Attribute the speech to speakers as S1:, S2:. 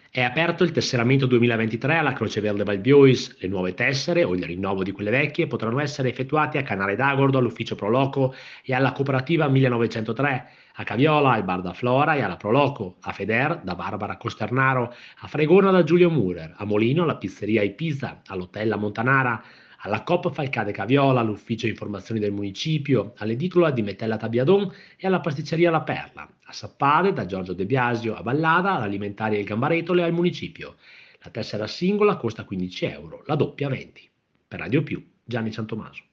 S1: È aperto il tesseramento 2023 alla Croce Verde Valbiois. Le nuove tessere o il rinnovo di quelle vecchie potranno essere effettuati a Canale d'Agordo, all'Ufficio Proloco e alla Cooperativa 1903, a Caviola, al Bar da Flora e alla Proloco, a Feder da Barbara Costernaro, a Fregona da Giulio Murer, a Molino alla Pizzeria Ipisa, all'Hotel La Montanara, alla Coop Falcade Caviola, all'Ufficio Informazioni del Municipio, all'Edicola di Metella Tabiadon e alla Pasticceria La Perla, a Sappade da Giorgio De Biasio a Vallada, all'Alimentare Il Gambaretole e al Municipio. La tessera singola costa 15 euro, la doppia 20. Per Radio Più, Gianni Santomaso.